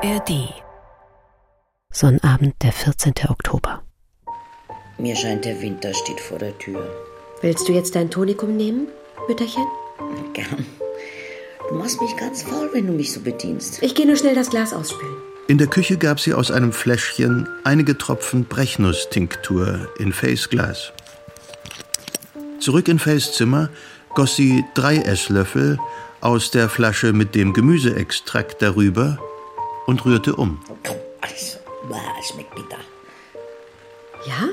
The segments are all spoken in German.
ARD. Sonnabend, der 14. Oktober. Mir scheint, der Winter steht vor der Tür. Willst du jetzt dein Tonikum nehmen, Mütterchen? Gern. Du machst mich ganz faul, wenn du mich so bedienst. Ich gehe nur schnell das Glas ausspülen. In der Küche gab sie aus einem Fläschchen einige Tropfen Brechnuss-Tinktur in Fays Glas. Zurück in Fays Zimmer goss sie 3 Esslöffel aus der Flasche mit dem Gemüseextrakt darüber und rührte um. Es schmeckt bitter. Ja?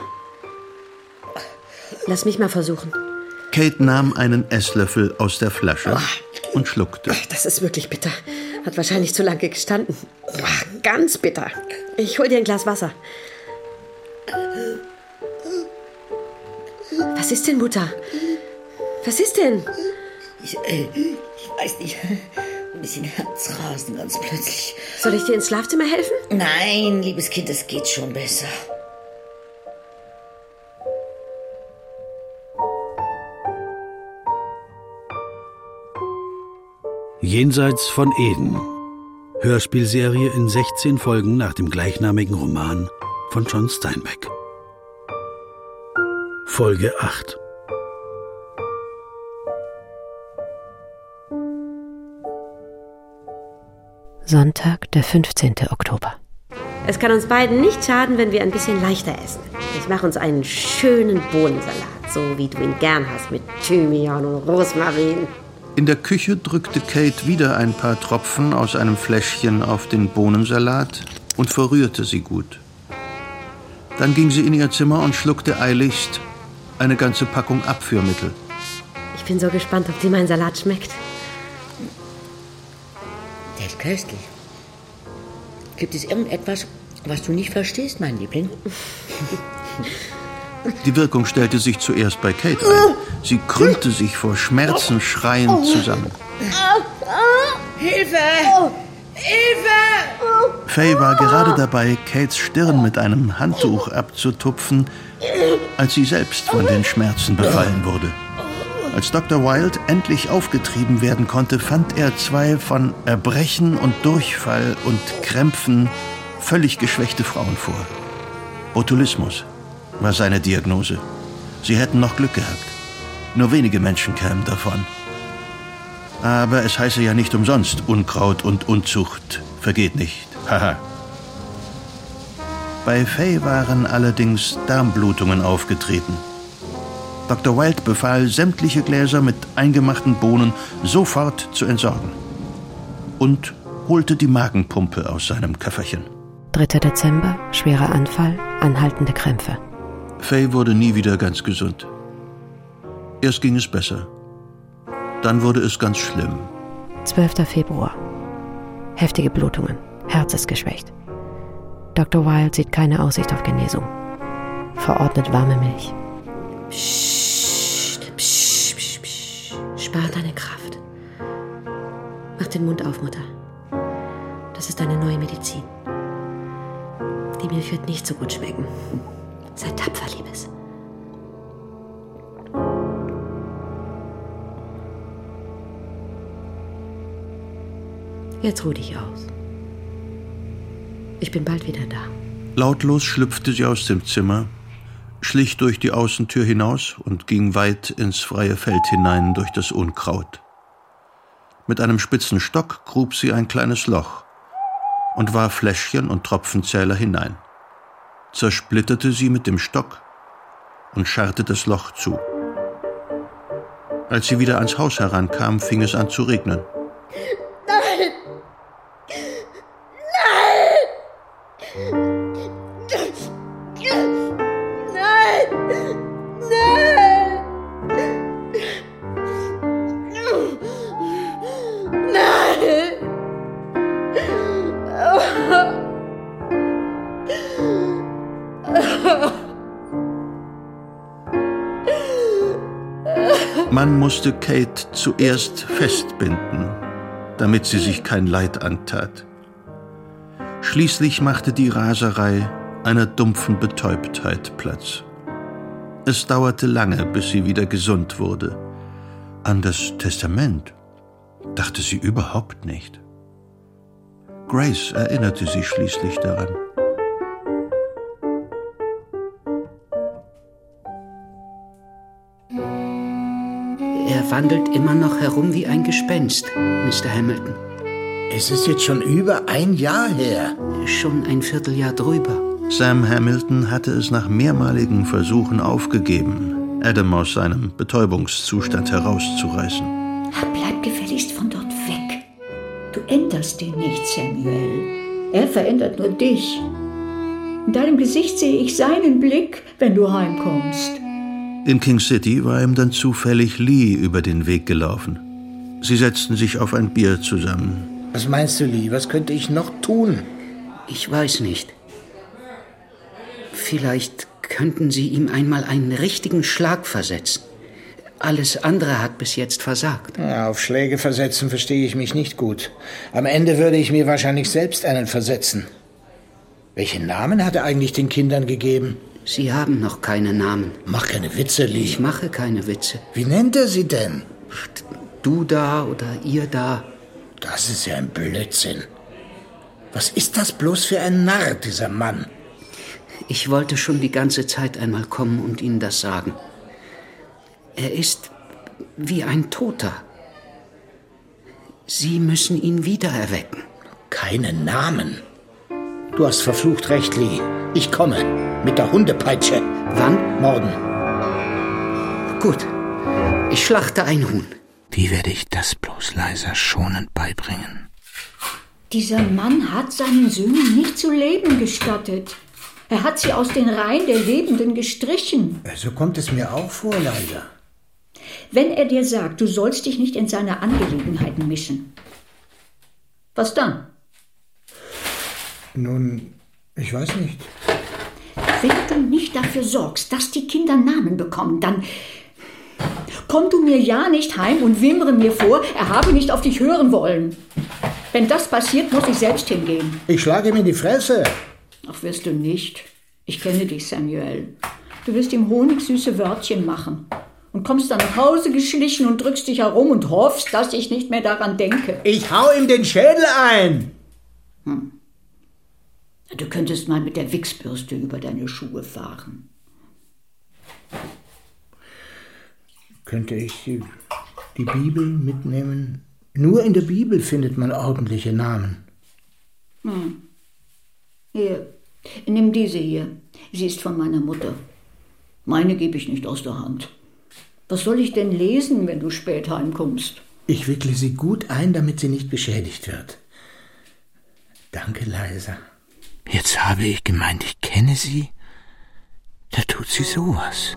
Lass mich mal versuchen. Kate nahm einen Esslöffel aus der Flasche und schluckte. Das ist wirklich bitter. Hat wahrscheinlich zu lange gestanden. Ganz bitter. Ich hol dir ein Glas Wasser. Was ist denn, Mutter? Was ist denn? Ich weiß nicht. Ein bisschen Herzrasen ganz plötzlich. Soll ich dir ins Schlafzimmer helfen? Nein, liebes Kind, es geht schon besser. Jenseits von Eden. Hörspielserie in 16 Folgen nach dem gleichnamigen Roman von John Steinbeck. Folge 8. Sonntag, der 15. Oktober. Es kann uns beiden nicht schaden, wenn wir ein bisschen leichter essen. Ich mache uns einen schönen Bohnensalat, so wie du ihn gern hast, mit Thymian und Rosmarin. In der Küche drückte Kate wieder ein paar Tropfen aus einem Fläschchen auf den Bohnensalat und verrührte sie gut. Dann ging sie in ihr Zimmer und schluckte eiligst eine ganze Packung Abführmittel. Ich bin so gespannt, ob dir mein Salat schmeckt. Der ist köstlich. Gibt es irgendetwas, was du nicht verstehst, mein Liebling? Die Wirkung stellte sich zuerst bei Kate ein. Sie krümmte sich vor Schmerzen schreiend zusammen. Hilfe! Hilfe! Fay war gerade dabei, Kates Stirn mit einem Handtuch abzutupfen, als sie selbst von den Schmerzen befallen wurde. Als Dr. Wilde endlich aufgetrieben werden konnte, fand er 2 von Erbrechen und Durchfall und Krämpfen völlig geschwächte Frauen vor. Botulismus war seine Diagnose. Sie hätten noch Glück gehabt. Nur wenige Menschen kämen davon. Aber es heiße ja nicht umsonst, Unkraut und Unzucht vergeht nicht. Haha. Bei Fay waren allerdings Darmblutungen aufgetreten. Dr. Wilde befahl, sämtliche Gläser mit eingemachten Bohnen sofort zu entsorgen. Und holte die Magenpumpe aus seinem Köfferchen. 3. Dezember, schwerer Anfall, anhaltende Krämpfe. Fay wurde nie wieder ganz gesund. Erst ging es besser. Dann wurde es ganz schlimm. 12. Februar. Heftige Blutungen. Herz ist geschwächt. Dr. Wilde sieht keine Aussicht auf Genesung. Verordnet warme Milch. Psst, psst, psst, psst. Spar deine Kraft. Mach den Mund auf, Mutter. Das ist deine neue Medizin. Die Milch wird nicht so gut schmecken. Sei tapfer, Liebes. Jetzt ruh dich aus. Ich bin bald wieder da. Lautlos schlüpfte sie aus dem Zimmer, schlich durch die Außentür hinaus und ging weit ins freie Feld hinein durch das Unkraut. Mit einem spitzen Stock grub sie ein kleines Loch und warf Fläschchen und Tropfenzähler hinein, zersplitterte sie mit dem Stock und scharrte das Loch zu. Als sie wieder ans Haus herankam, fing es an zu regnen. Nein! Man musste Kate zuerst festbinden, damit sie sich kein Leid antat. Schließlich machte die Raserei einer dumpfen Betäubtheit Platz. Es dauerte lange, bis sie wieder gesund wurde. An das Testament dachte sie überhaupt nicht. Grace erinnerte sie schließlich daran. Er wandelt immer noch herum wie ein Gespenst, Mr. Hamilton. Es ist jetzt schon über ein Jahr her. Schon ein Vierteljahr drüber. Sam Hamilton hatte es nach mehrmaligen Versuchen aufgegeben, Adam aus seinem Betäubungszustand herauszureißen. Bleib gefälligst von dort weg. Du änderst ihn nicht, Samuel. Er verändert nur dich. In deinem Gesicht sehe ich seinen Blick, wenn du heimkommst. In King City war ihm dann zufällig Lee über den Weg gelaufen. Sie setzten sich auf ein Bier zusammen. Was meinst du, Lee? Was könnte ich noch tun? Ich weiß nicht. Vielleicht könnten Sie ihm einmal einen richtigen Schlag versetzen. Alles andere hat bis jetzt versagt. Ja, auf Schläge versetzen verstehe ich mich nicht gut. Am Ende würde ich mir wahrscheinlich selbst einen versetzen. Welchen Namen hat er eigentlich den Kindern gegeben? Sie haben noch keine Namen. Mach keine Witze, Lee. Ich mache keine Witze. Wie nennt er sie denn? Du da oder ihr da. Das ist ja ein Blödsinn. Was ist das bloß für ein Narr, dieser Mann? Ich wollte schon die ganze Zeit einmal kommen und Ihnen das sagen. Er ist wie ein Toter. Sie müssen ihn wiedererwecken. Keinen Namen. Du hast verflucht recht, Lee. Ich komme. Mit der Hundepeitsche. Wann? Morgen. Gut. Ich schlachte ein Huhn. Wie werde ich das bloß leiser schonend beibringen? Dieser Mann hat seinen Söhnen nicht zu leben gestattet. Er hat sie aus den Reihen der Lebenden gestrichen. So kommt es mir auch vor, leider. Wenn er dir sagt, du sollst dich nicht in seine Angelegenheiten mischen, was dann? Nun, ich weiß nicht. Wenn du nicht dafür sorgst, dass die Kinder Namen bekommen, dann komm du mir ja nicht heim und wimmere mir vor, er habe nicht auf dich hören wollen. Wenn das passiert, muss ich selbst hingehen. Ich schlage ihm in die Fresse. Ach, wirst du nicht. Ich kenne dich, Samuel. Du wirst ihm honigsüße Wörtchen machen und kommst dann nach Hause geschlichen und drückst dich herum und hoffst, dass ich nicht mehr daran denke. Ich hau ihm den Schädel ein. Du könntest mal mit der Wichsbürste über deine Schuhe fahren. Könnte ich die Bibel mitnehmen? Nur in der Bibel findet man ordentliche Namen. Hier, nimm diese hier. Sie ist von meiner Mutter. Meine gebe ich nicht aus der Hand. Was soll ich denn lesen, wenn du spät heimkommst? Ich wickle sie gut ein, damit sie nicht beschädigt wird. Danke, Liza. Jetzt habe ich gemeint, ich kenne sie. Da tut sie sowas.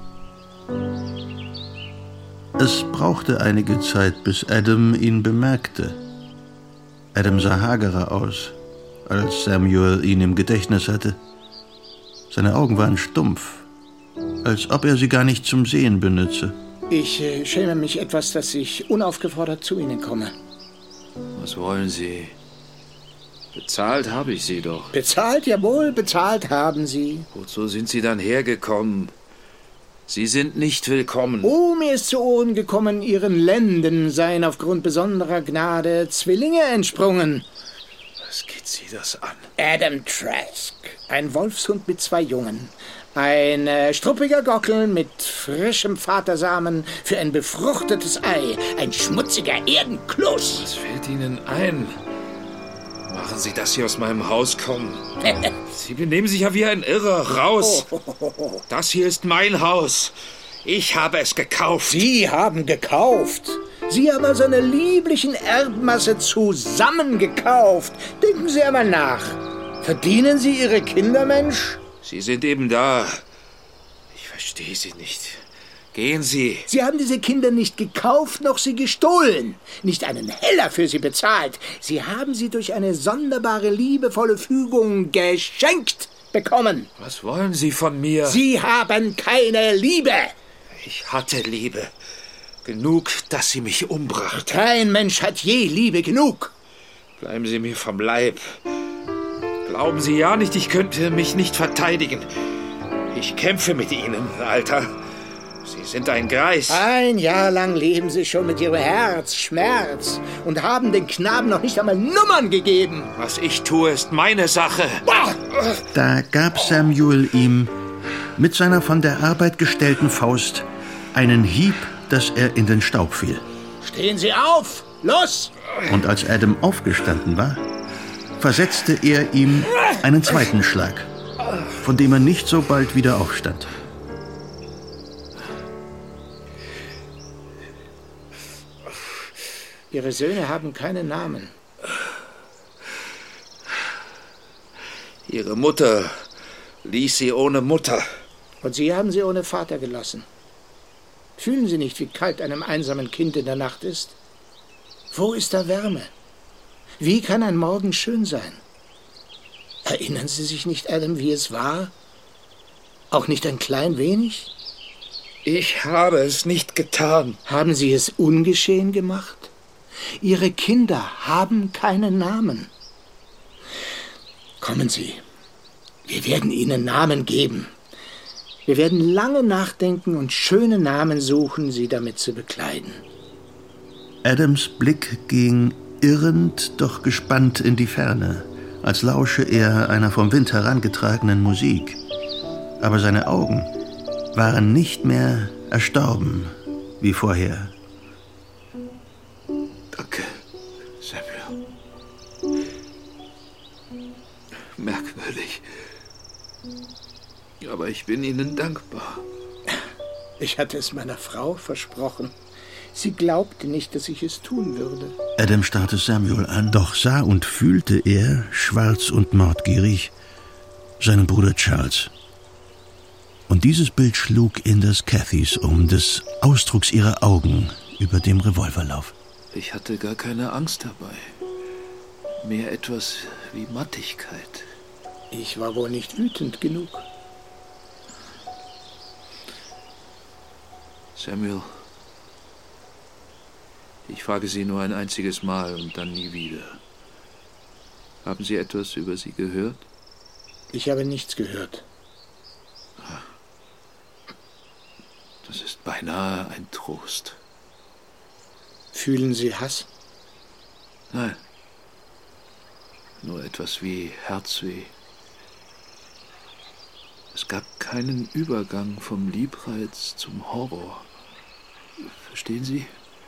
Es brauchte einige Zeit, bis Adam ihn bemerkte. Adam sah hagerer aus, als Samuel ihn im Gedächtnis hatte. Seine Augen waren stumpf, als ob er sie gar nicht zum Sehen benütze. Ich schäme mich etwas, dass ich unaufgefordert zu Ihnen komme. Was wollen Sie? Bezahlt habe ich Sie doch. Bezahlt, jawohl, bezahlt haben Sie. Wozu sind Sie dann hergekommen? Sie sind nicht willkommen. Oh, mir ist zu Ohren gekommen, Ihren Lenden seien aufgrund besonderer Gnade Zwillinge entsprungen. Was geht Sie das an? Adam Trask, ein Wolfshund mit 2 Jungen. Ein struppiger Gockel mit frischem Vatersamen für ein befruchtetes Ei. Ein schmutziger Erdenkloß. Was fällt Ihnen ein? Machen Sie, dass Sie aus meinem Haus kommen. Sie benehmen sich ja wie ein Irrer. Raus! Das hier ist mein Haus. Ich habe es gekauft. Sie haben gekauft. Sie haben aus einer lieblichen Erbmasse zusammengekauft. Denken Sie einmal nach. Verdienen Sie Ihre Kinder, Mensch? Sie sind eben da. Ich verstehe Sie nicht. Gehen Sie. Sie haben diese Kinder nicht gekauft, noch sie gestohlen. Nicht einen Heller für sie bezahlt. Sie haben sie durch eine sonderbare, liebevolle Fügung geschenkt bekommen. Was wollen Sie von mir? Sie haben keine Liebe. Ich hatte Liebe. Genug, dass Sie mich umbrachten. Kein Mensch hat je Liebe genug. Bleiben Sie mir vom Leib. Glauben Sie ja nicht, ich könnte mich nicht verteidigen. Ich kämpfe mit Ihnen, Alter. Sie sind ein Greis. Ein Jahr lang leben Sie schon mit Ihrem Herzschmerz und haben den Knaben noch nicht einmal Nummern gegeben. Was ich tue, ist meine Sache. Da gab Samuel ihm mit seiner von der Arbeit gestellten Faust einen Hieb, dass er in den Staub fiel. Stehen Sie auf! Los! Und als Adam aufgestanden war, versetzte er ihm einen zweiten Schlag, von dem er nicht so bald wieder aufstand. Ihre Söhne haben keine Namen. Ihre Mutter ließ sie ohne Mutter. Und Sie haben sie ohne Vater gelassen. Fühlen Sie nicht, wie kalt einem einsamen Kind in der Nacht ist? Wo ist da Wärme? Wie kann ein Morgen schön sein? Erinnern Sie sich nicht, Adam, wie es war? Auch nicht ein klein wenig? Ich habe es nicht getan. Haben Sie es ungeschehen gemacht? Ihre Kinder haben keinen Namen. Kommen Sie, wir werden ihnen Namen geben. Wir werden lange nachdenken und schöne Namen suchen, sie damit zu bekleiden. Adams Blick ging irrend, doch gespannt in die Ferne, als lausche er einer vom Wind herangetragenen Musik. Aber seine Augen waren nicht mehr erstorben wie vorher. Danke, Samuel. Merkwürdig. Aber ich bin Ihnen dankbar. Ich hatte es meiner Frau versprochen. Sie glaubte nicht, dass ich es tun würde. Adam starrte Samuel an, doch sah und fühlte er, schwarz und mordgierig, seinen Bruder Charles. Und dieses Bild schlug in das Cathys des Ausdrucks ihrer Augen über dem Revolverlauf. Ich hatte gar keine Angst dabei. Mehr etwas wie Mattigkeit. Ich war wohl nicht wütend genug. Samuel, ich frage Sie nur ein einziges Mal und dann nie wieder. Haben Sie etwas über sie gehört? Ich habe nichts gehört. Das ist beinahe ein Trost. Fühlen Sie Hass? Nein. Nur etwas wie Herzweh. Es gab keinen Übergang vom Liebreiz zum Horror. Verstehen Sie?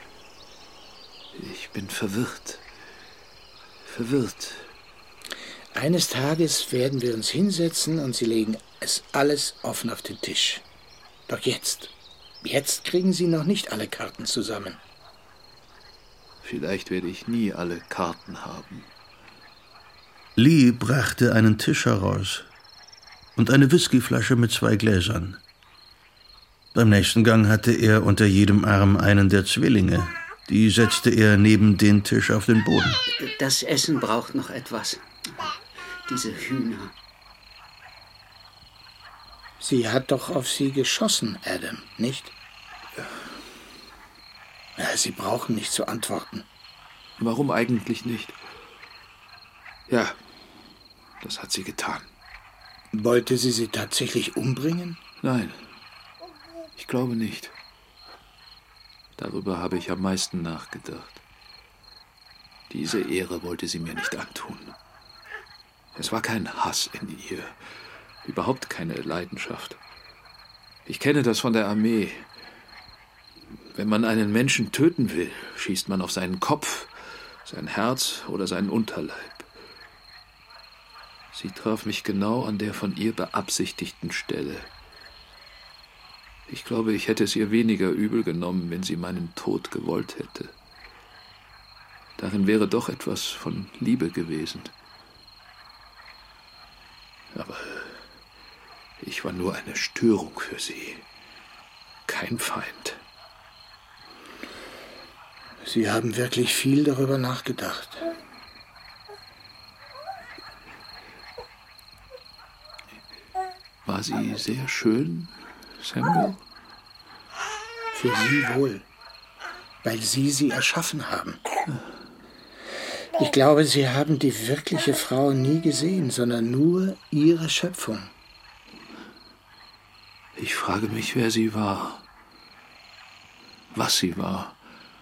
Ich bin verwirrt. Verwirrt. Eines Tages werden wir uns hinsetzen und Sie legen es alles offen auf den Tisch. Doch jetzt kriegen Sie noch nicht alle Karten zusammen. Vielleicht werde ich nie alle Karten haben. Lee brachte einen Tisch heraus und eine Whiskyflasche mit 2 Gläsern. Beim nächsten Gang hatte er unter jedem Arm einen der Zwillinge. Die setzte er neben den Tisch auf den Boden. Das Essen braucht noch etwas. Diese Hühner. Sie hat doch auf Sie geschossen, Adam, nicht? Ja, Sie brauchen nicht zu antworten. Warum eigentlich nicht? Ja, das hat sie getan. Wollte sie tatsächlich umbringen? Nein, ich glaube nicht. Darüber habe ich am meisten nachgedacht. Diese Ehre wollte sie mir nicht antun. Es war kein Hass in ihr, überhaupt keine Leidenschaft. Ich kenne das von der Armee. Wenn man einen Menschen töten will, schießt man auf seinen Kopf, sein Herz oder seinen Unterleib. Sie traf mich genau an der von ihr beabsichtigten Stelle. Ich glaube, ich hätte es ihr weniger übel genommen, wenn sie meinen Tod gewollt hätte. Darin wäre doch etwas von Liebe gewesen. Aber ich war nur eine Störung für sie, kein Feind. Sie haben wirklich viel darüber nachgedacht. War sie sehr schön, Samuel? Für Sie wohl, weil Sie erschaffen haben. Ich glaube, Sie haben die wirkliche Frau nie gesehen, sondern nur Ihre Schöpfung. Ich frage mich, wer sie war. was sie war.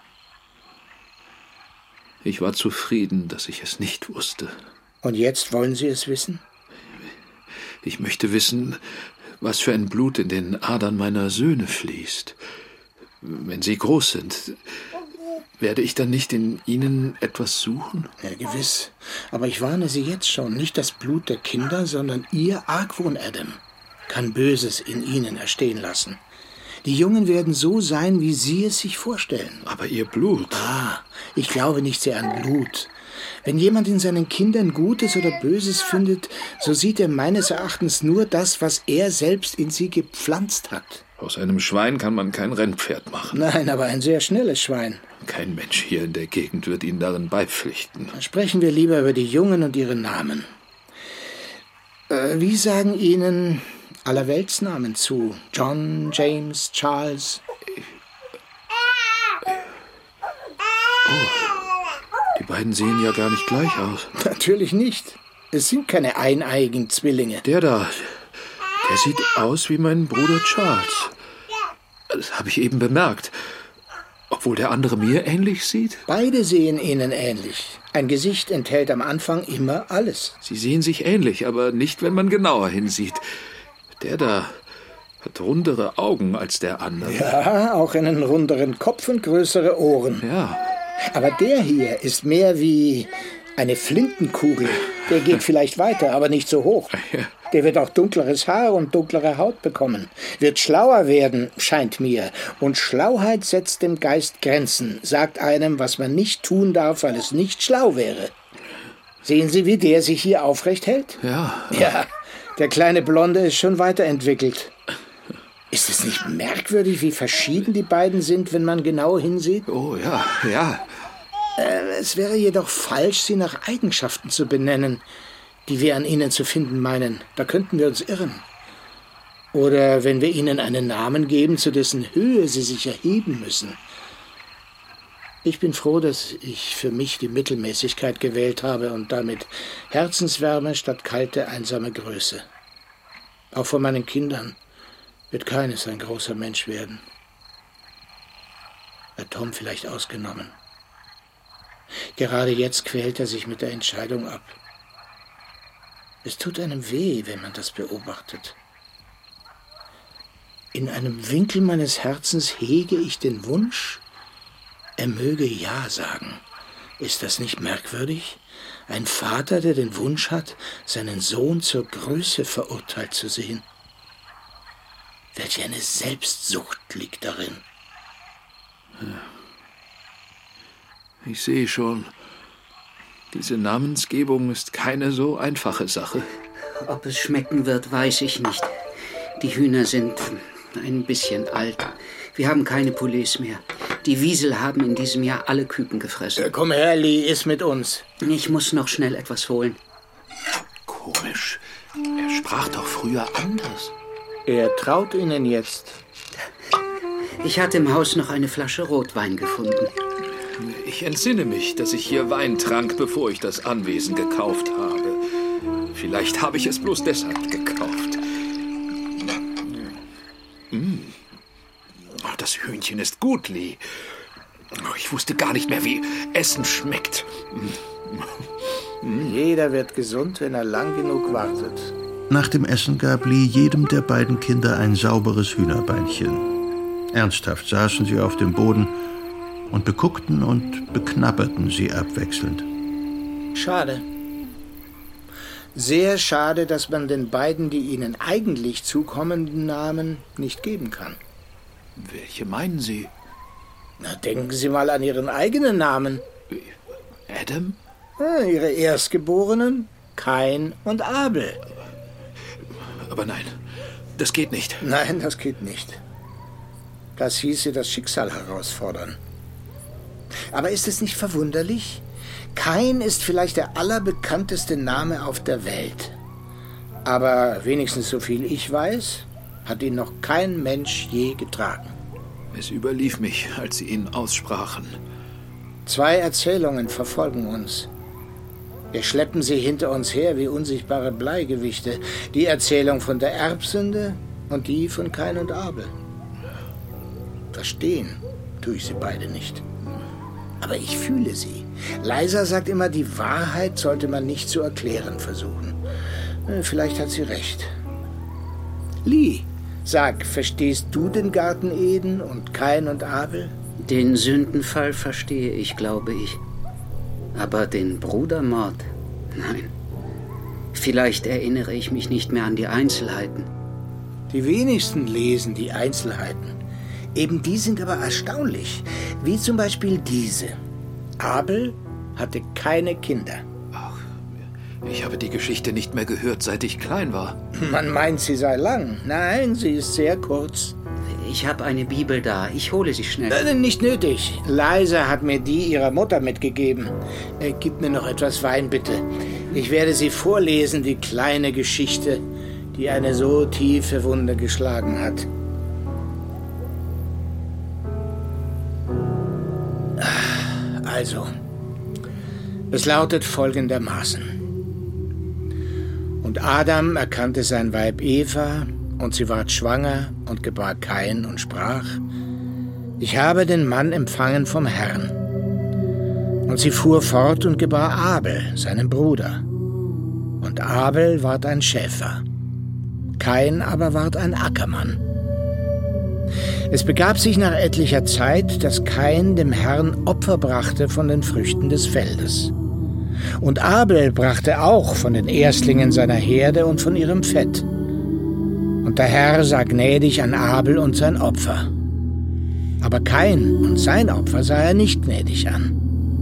Ich war zufrieden, dass ich es nicht wusste. Und jetzt wollen Sie es wissen? Ich möchte wissen, was für ein Blut in den Adern meiner Söhne fließt. Wenn sie groß sind, werde ich dann nicht in ihnen etwas suchen? Ja, gewiss. Aber ich warne Sie jetzt schon, nicht das Blut der Kinder, sondern Ihr Argwohn, Adam, kann Böses in ihnen erstehen lassen. Die Jungen werden so sein, wie Sie es sich vorstellen. Aber ihr Blut? Ich glaube nicht sehr an Blut. Wenn jemand in seinen Kindern Gutes oder Böses findet, so sieht er meines Erachtens nur das, was er selbst in sie gepflanzt hat. Aus einem Schwein kann man kein Rennpferd machen. Nein, aber ein sehr schnelles Schwein. Kein Mensch hier in der Gegend wird Ihnen darin beipflichten. Sprechen wir lieber über die Jungen und ihre Namen. Wie sagen Ihnen Allerweltsnamen zu? John, James, Charles? Die beiden sehen ja gar nicht gleich aus. Natürlich nicht. Es sind keine eineiigen Zwillinge. Der sieht aus wie mein Bruder Charles. Das habe ich eben bemerkt. Obwohl der andere mir ähnlich sieht? Beide sehen Ihnen ähnlich. Ein Gesicht enthält am Anfang immer alles. Sie sehen sich ähnlich, aber nicht, wenn man genauer hinsieht. Der da hat rundere Augen als der andere. Ja, auch einen runderen Kopf und größere Ohren. Ja. Aber der hier ist mehr wie eine Flintenkugel. Der geht vielleicht weiter, aber nicht so hoch. Der wird auch dunkleres Haar und dunklere Haut bekommen. Wird schlauer werden, scheint mir. Und Schlauheit setzt dem Geist Grenzen, sagt einem, was man nicht tun darf, weil es nicht schlau wäre. Sehen Sie, wie der sich hier aufrecht hält? Ja. Ja, der kleine Blonde ist schon weiterentwickelt. Ist es nicht merkwürdig, wie verschieden die beiden sind, wenn man genau hinsieht? Oh ja, ja. Es wäre jedoch falsch, sie nach Eigenschaften zu benennen, die wir an ihnen zu finden meinen. Da könnten wir uns irren. Oder wenn wir ihnen einen Namen geben, zu dessen Höhe sie sich erheben müssen. Ich bin froh, dass ich für mich die Mittelmäßigkeit gewählt habe und damit Herzenswärme statt kalte, einsame Größe. Auch von meinen Kindern wird keines ein großer Mensch werden. Bei Tom vielleicht ausgenommen. Gerade jetzt quält er sich mit der Entscheidung ab. Es tut einem weh, wenn man das beobachtet. In einem Winkel meines Herzens hege ich den Wunsch, er möge Ja sagen. Ist das nicht merkwürdig? Ein Vater, der den Wunsch hat, seinen Sohn zur Größe verurteilt zu sehen. Welch eine Selbstsucht liegt darin. Ich sehe schon, diese Namensgebung ist keine so einfache Sache. Ob es schmecken wird, weiß ich nicht. Die Hühner sind ein bisschen alt. Wir haben keine Poulets mehr. Die Wiesel haben in diesem Jahr alle Küken gefressen. Komm her, Lee, iss mit uns. Ich muss noch schnell etwas holen. Komisch. Er sprach doch früher anders. Er traut Ihnen jetzt. Ich hatte im Haus noch eine Flasche Rotwein gefunden. Ich entsinne mich, dass ich hier Wein trank, bevor ich das Anwesen gekauft habe. Vielleicht habe ich es bloß deshalb gekauft. Oh, das Hühnchen ist gut, Lee. Oh, ich wusste gar nicht mehr, wie Essen schmeckt. Jeder wird gesund, wenn er lang genug wartet. Nach dem Essen gab Lee jedem der beiden Kinder ein sauberes Hühnerbeinchen. Ernsthaft saßen sie auf dem Boden und beguckten und beknabberten sie abwechselnd. Schade. Sehr schade, dass man den beiden die ihnen eigentlich zukommenden Namen nicht geben kann. Welche meinen Sie? Na, denken Sie mal an Ihren eigenen Namen. Adam? Ja, Ihre Erstgeborenen, Kain und Abel. Aber nein, das geht nicht. Nein, das geht nicht. Das hieße das Schicksal herausfordern. Aber ist es nicht verwunderlich? Kain ist vielleicht der allerbekannteste Name auf der Welt. Aber wenigstens so viel ich weiß, hat ihn noch kein Mensch je getragen. Es überlief mich, als Sie ihn aussprachen. 2 Erzählungen verfolgen uns. Wir schleppen sie hinter uns her wie unsichtbare Bleigewichte. Die Erzählung von der Erbsünde und die von Kain und Abel. Verstehen tue ich sie beide nicht. Aber ich fühle sie. Liza sagt immer, die Wahrheit sollte man nicht zu erklären versuchen. Vielleicht hat sie recht. Lee, sag, verstehst du den Garten Eden und Kain und Abel? Den Sündenfall verstehe ich, glaube ich. Aber den Brudermord? Nein. Vielleicht erinnere ich mich nicht mehr an die Einzelheiten. Die wenigsten lesen die Einzelheiten. Eben die sind aber erstaunlich. Wie zum Beispiel diese. Abel hatte keine Kinder. Ach, ich habe die Geschichte nicht mehr gehört, seit ich klein war. Man meint, sie sei lang. Nein, sie ist sehr kurz. Ich habe eine Bibel da. Ich hole sie schnell. Nicht nötig. Liza hat mir die ihrer Mutter mitgegeben. Gib mir noch etwas Wein, bitte. Ich werde sie vorlesen, die kleine Geschichte, die eine so tiefe Wunde geschlagen hat. Also, es lautet folgendermaßen. Und Adam erkannte sein Weib Eva, und sie ward schwanger und gebar Kain und sprach, ich habe den Mann empfangen vom Herrn. Und sie fuhr fort und gebar Abel, seinen Bruder. Und Abel ward ein Schäfer. Kain aber ward ein Ackermann. Es begab sich nach etlicher Zeit, dass Kain dem Herrn Opfer brachte von den Früchten des Feldes. Und Abel brachte auch von den Erstlingen seiner Herde und von ihrem Fett. Und der Herr sah gnädig an Abel und sein Opfer. Aber Kain und sein Opfer sah er nicht gnädig an.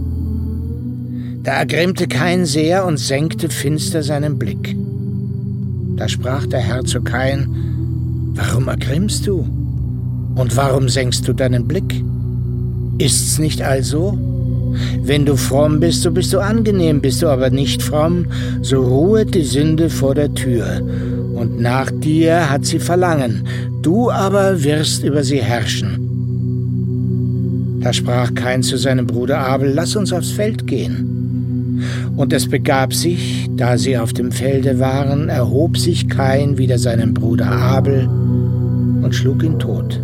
Da ergrimmte Kain sehr und senkte finster seinen Blick. Da sprach der Herr zu Kain, warum ergrimmst du? Und warum senkst du deinen Blick? Ist's nicht also? Wenn du fromm bist, so bist du angenehm, bist du aber nicht fromm, so ruhet die Sünde vor der Tür, und nach dir hat sie Verlangen, du aber wirst über sie herrschen. Da sprach Kain zu seinem Bruder Abel, lass uns aufs Feld gehen. Und es begab sich, da sie auf dem Felde waren, erhob sich Kain wider seinen Bruder Abel und schlug ihn tot.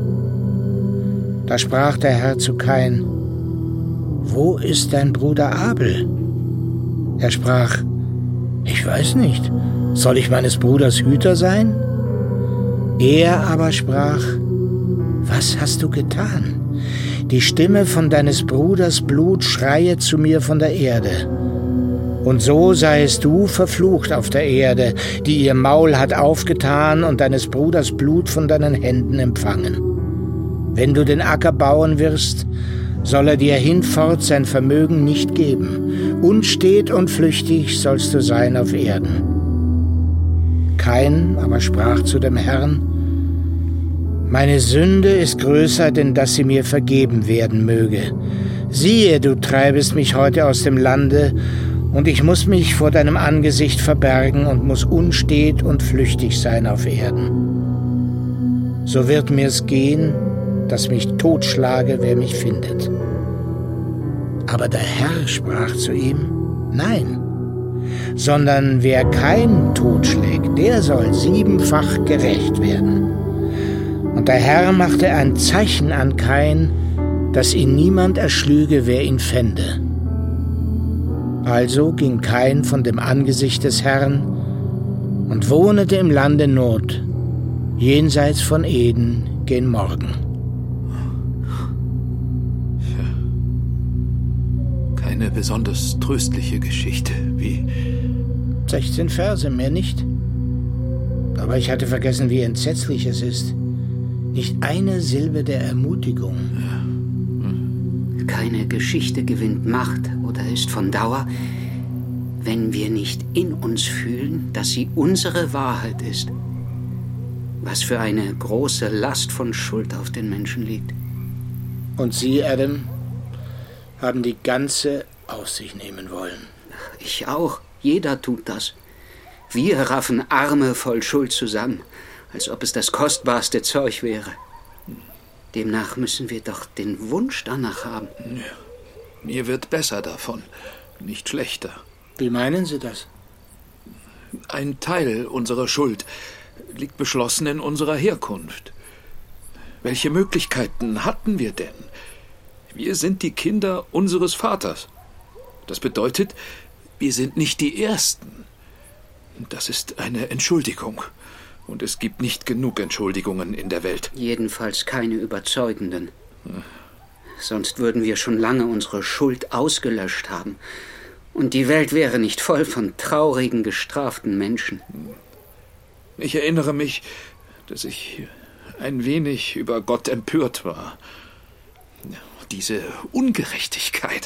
Da sprach der Herr zu Kain, wo ist dein Bruder Abel? Er sprach, ich weiß nicht, soll ich meines Bruders Hüter sein? Er aber sprach, was hast du getan? Die Stimme von deines Bruders Blut schreie zu mir von der Erde. Und so seiest du verflucht auf der Erde, die ihr Maul hat aufgetan und deines Bruders Blut von deinen Händen empfangen. Wenn du den Acker bauen wirst, soll er dir hinfort sein Vermögen nicht geben. Unstet und flüchtig sollst du sein auf Erden. Kain aber sprach zu dem Herrn, meine Sünde ist größer, denn dass sie mir vergeben werden möge. Siehe, du treibest mich heute aus dem Lande, und ich muss mich vor deinem Angesicht verbergen und muss unstet und flüchtig sein auf Erden. So wird mir's gehen, dass mich totschlage, wer mich findet. Aber der Herr sprach zu ihm, nein, sondern wer Kain totschlägt, der soll 7-fach gerächt werden. Und der Herr machte ein Zeichen an Kain, dass ihn niemand erschlüge, wer ihn fände. Also ging Kain von dem Angesicht des Herrn und wohnete im Lande Nod, jenseits von Eden gen Morgen. Eine besonders tröstliche Geschichte, wie... 16 Verse, mehr nicht. Aber ich hatte vergessen, wie entsetzlich es ist. Nicht eine Silbe der Ermutigung. Keine Geschichte gewinnt Macht oder ist von Dauer, wenn wir nicht in uns fühlen, dass sie unsere Wahrheit ist. Was für eine große Last von Schuld auf den Menschen liegt. Und Sie, Adam, haben die ganze auf sich nehmen wollen. Ich auch. Jeder tut das. Wir raffen Arme voll Schuld zusammen, als ob es das kostbarste Zeug wäre. Demnach müssen wir doch den Wunsch danach haben. Ja, mir wird besser davon, nicht schlechter. Wie meinen Sie das? Ein Teil unserer Schuld liegt beschlossen in unserer Herkunft. Welche Möglichkeiten hatten wir denn? Wir sind die Kinder unseres Vaters. Das bedeutet, wir sind nicht die Ersten. Das ist eine Entschuldigung. Und es gibt nicht genug Entschuldigungen in der Welt. Jedenfalls keine überzeugenden. Sonst würden wir schon lange unsere Schuld ausgelöscht haben. Und die Welt wäre nicht voll von traurigen, gestraften Menschen. Ich erinnere mich, dass ich ein wenig über Gott empört war. Diese Ungerechtigkeit.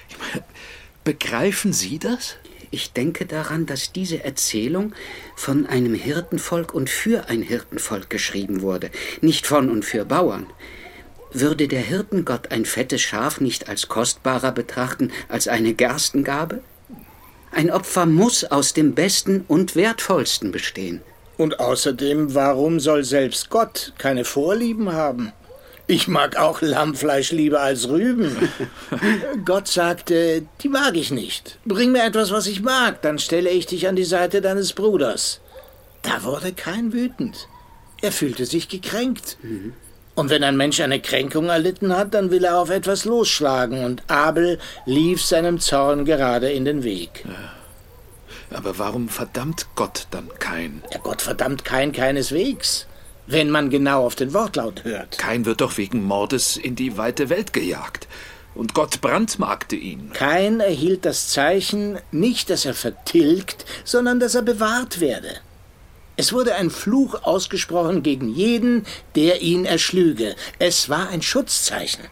Begreifen Sie das? Ich denke daran, dass diese Erzählung von einem Hirtenvolk und für ein Hirtenvolk geschrieben wurde, nicht von und für Bauern. Würde der Hirtengott ein fettes Schaf nicht als kostbarer betrachten als eine Gerstengabe? Ein Opfer muss aus dem Besten und Wertvollsten bestehen. Und außerdem, warum soll selbst Gott keine Vorlieben haben? Ich mag auch Lammfleisch lieber als Rüben. Gott sagte, die mag ich nicht. Bring mir etwas, was ich mag, dann stelle ich dich an die Seite deines Bruders. Da wurde Kain wütend. Er fühlte sich gekränkt. Und wenn ein Mensch eine Kränkung erlitten hat, dann will er auf etwas losschlagen. Und Abel lief seinem Zorn gerade in den Weg. Aber warum verdammt Gott dann Kain? Ja, Gott verdammt Kain keineswegs. Wenn man genau auf den Wortlaut hört. Kain wird doch wegen Mordes in die weite Welt gejagt. Und Gott brandmarkte ihn. Kain erhielt das Zeichen, nicht, dass er vertilgt, sondern dass er bewahrt werde. Es wurde ein Fluch ausgesprochen gegen jeden, der ihn erschlüge. Es war ein Schutzzeichen.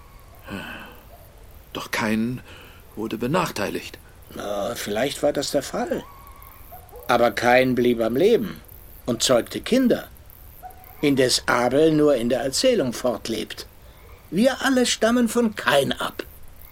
Doch Kain wurde benachteiligt. Na, vielleicht war das der Fall. Aber Kain blieb am Leben und zeugte Kinder. Indes Abel nur in der Erzählung fortlebt. Wir alle stammen von Kain ab.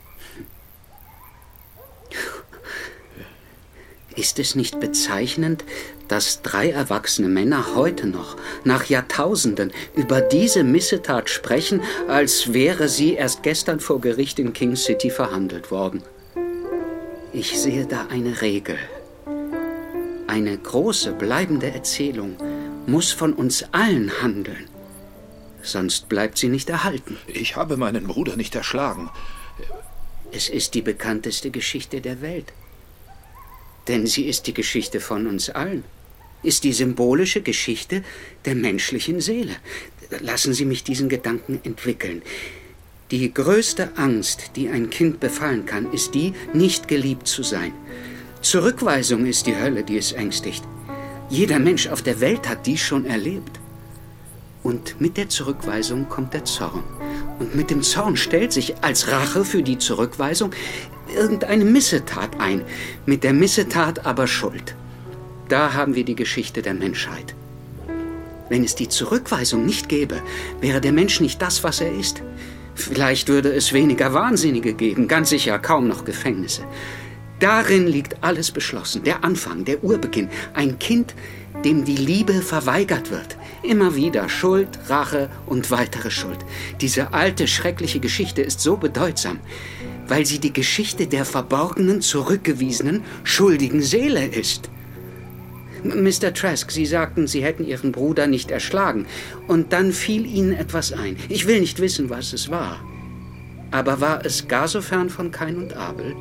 Ist es nicht bezeichnend, dass 3 erwachsene Männer heute noch, nach Jahrtausenden, über diese Missetat sprechen, als wäre sie erst gestern vor Gericht in King City verhandelt worden? Ich sehe da eine Regel. Eine große, bleibende Erzählung muss von uns allen handeln. Sonst bleibt sie nicht erhalten. Ich habe meinen Bruder nicht erschlagen. Es ist die bekannteste Geschichte der Welt. Denn sie ist die Geschichte von uns allen. Ist die symbolische Geschichte der menschlichen Seele. Lassen Sie mich diesen Gedanken entwickeln. Die größte Angst, die ein Kind befallen kann, ist die, nicht geliebt zu sein. Zurückweisung ist die Hölle, die es ängstigt. Jeder Mensch auf der Welt hat dies schon erlebt. Und mit der Zurückweisung kommt der Zorn. Und mit dem Zorn stellt sich als Rache für die Zurückweisung irgendeine Missetat ein. Mit der Missetat aber Schuld. Da haben wir die Geschichte der Menschheit. Wenn es die Zurückweisung nicht gäbe, wäre der Mensch nicht das, was er ist. Vielleicht würde es weniger Wahnsinnige geben, ganz sicher kaum noch Gefängnisse. Darin liegt alles beschlossen, der Anfang, der Urbeginn. Ein Kind, dem die Liebe verweigert wird. Immer wieder Schuld, Rache und weitere Schuld. Diese alte, schreckliche Geschichte ist so bedeutsam, weil sie die Geschichte der verborgenen, zurückgewiesenen, schuldigen Seele ist. Mr. Trask, Sie sagten, Sie hätten Ihren Bruder nicht erschlagen. Und dann fiel Ihnen etwas ein. Ich will nicht wissen, was es war. Aber war es gar so fern von Kain und Abel?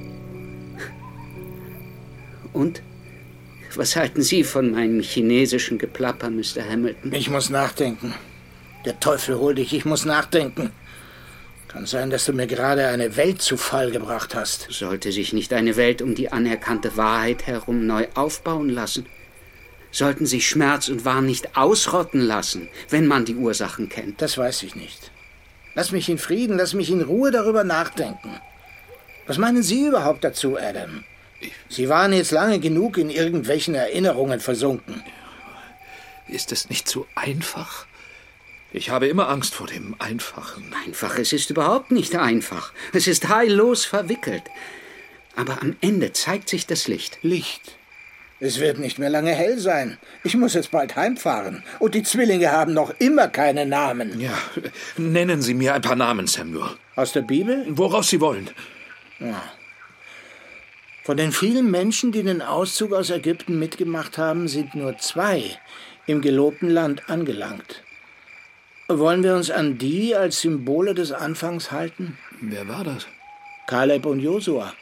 Und? Was halten Sie von meinem chinesischen Geplapper, Mr. Hamilton? Ich muss nachdenken. Der Teufel hol dich, ich muss nachdenken. Kann sein, dass du mir gerade eine Welt zu Fall gebracht hast. Sollte sich nicht eine Welt um die anerkannte Wahrheit herum neu aufbauen lassen? Sollten sich Schmerz und Wahn nicht ausrotten lassen, wenn man die Ursachen kennt? Das weiß ich nicht. Lass mich in Frieden, lass mich in Ruhe darüber nachdenken. Was meinen Sie überhaupt dazu, Adam? Sie waren jetzt lange genug in irgendwelchen Erinnerungen versunken. Ist es nicht so einfach? Ich habe immer Angst vor dem Einfachen. Einfach, es ist überhaupt nicht einfach. Es ist heillos verwickelt. Aber am Ende zeigt sich das Licht. Licht? Es wird nicht mehr lange hell sein. Ich muss jetzt bald heimfahren. Und die Zwillinge haben noch immer keine Namen. Ja, nennen Sie mir ein paar Namen, Samuel. Aus der Bibel? Woraus Sie wollen. Ja. Von den vielen Menschen, die den Auszug aus Ägypten mitgemacht haben, sind nur 2 im gelobten Land angelangt. Wollen wir uns an die als Symbole des Anfangs halten? Wer war das? Kaleb und Josua.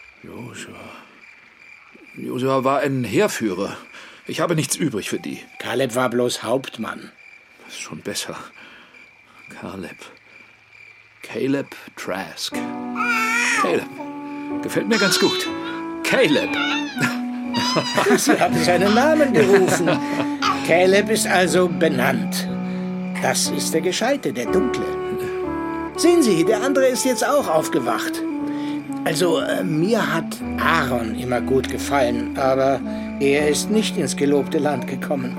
Josua war ein Heerführer. Ich habe nichts übrig für die. Kaleb war bloß Hauptmann. Das ist schon besser. Caleb Trask. Caleb. Gefällt mir ganz gut. Caleb. Sie haben seinen Namen gerufen. Caleb ist also benannt. Das ist der Gescheite, der Dunkle. Sehen Sie, der andere ist jetzt auch aufgewacht. Also, mir hat Aaron immer gut gefallen, aber er ist nicht ins gelobte Land gekommen.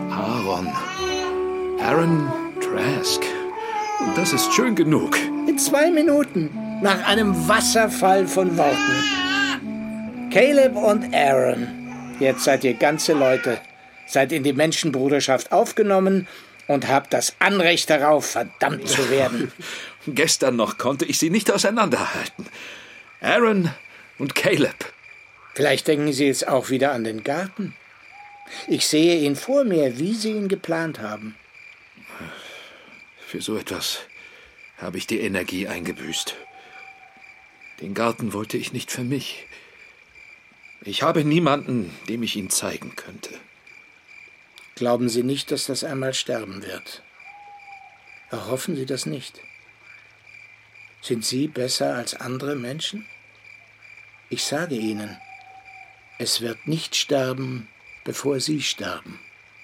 Aaron Trask. Das ist schön genug. In 2 Minuten, nach einem Wasserfall von Worten. Caleb und Aaron. Jetzt seid ihr ganze Leute. Seid in die Menschenbruderschaft aufgenommen und habt das Anrecht darauf, verdammt zu werden. Gestern noch konnte ich sie nicht auseinanderhalten. Aaron und Caleb. Vielleicht denken Sie jetzt auch wieder an den Garten. Ich sehe ihn vor mir, wie Sie ihn geplant haben. Für so etwas habe ich die Energie eingebüßt. Den Garten wollte ich nicht für mich. Ich habe niemanden, dem ich ihn zeigen könnte. Glauben Sie nicht, dass das einmal sterben wird? Erhoffen Sie das nicht? Sind Sie besser als andere Menschen? Ich sage Ihnen, es wird nicht sterben, bevor Sie sterben.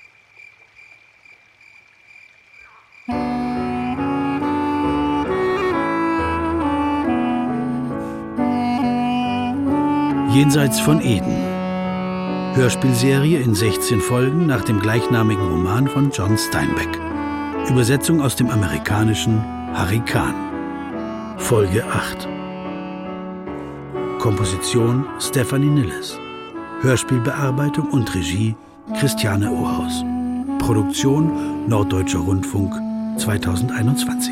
Jenseits von Eden. Hörspielserie in 16 Folgen nach dem gleichnamigen Roman von John Steinbeck. Übersetzung aus dem Amerikanischen Harry Kahn. Folge 8. Komposition Stephanie Nilles. Hörspielbearbeitung und Regie Christiane Ohaus. Produktion Norddeutscher Rundfunk 2021.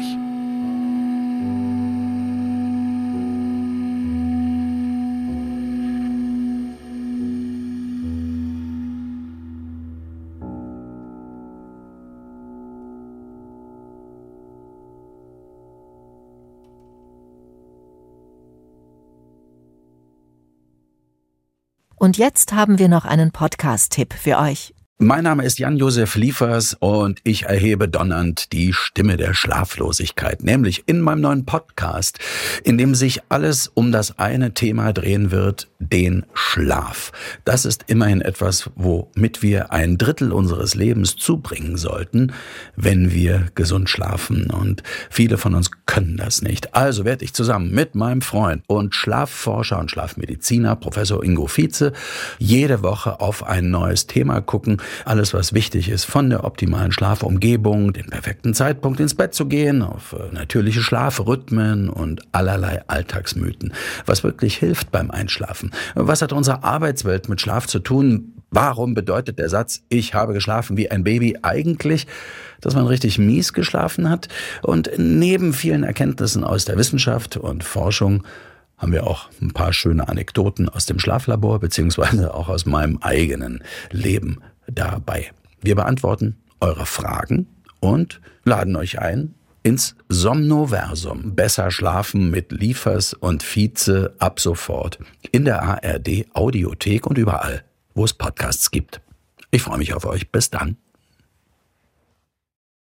Und jetzt haben wir noch einen Podcast-Tipp für euch. Mein Name ist Jan-Josef Liefers und ich erhebe donnernd die Stimme der Schlaflosigkeit, nämlich in meinem neuen Podcast, in dem sich alles um das eine Thema drehen wird, den Schlaf. Das ist immerhin etwas, womit wir 1/3 unseres Lebens zubringen sollten, wenn wir gesund schlafen. Und viele von uns können das nicht. Also werde ich zusammen mit meinem Freund und Schlafforscher und Schlafmediziner, Professor Ingo Vietze, jede Woche auf ein neues Thema gucken. Alles, was wichtig ist, von der optimalen Schlafumgebung, den perfekten Zeitpunkt ins Bett zu gehen, auf natürliche Schlafrhythmen und allerlei Alltagsmythen. Was wirklich hilft beim Einschlafen? Was hat unsere Arbeitswelt mit Schlaf zu tun? Warum bedeutet der Satz, ich habe geschlafen wie ein Baby, eigentlich, dass man richtig mies geschlafen hat? Und neben vielen Erkenntnissen aus der Wissenschaft und Forschung haben wir auch ein paar schöne Anekdoten aus dem Schlaflabor beziehungsweise auch aus meinem eigenen Leben dabei. Wir beantworten eure Fragen und laden euch ein ins Somnoversum. Besser schlafen mit Liefers und Vietze ab sofort in der ARD Audiothek und überall, wo es Podcasts gibt. Ich freue mich auf euch. Bis dann.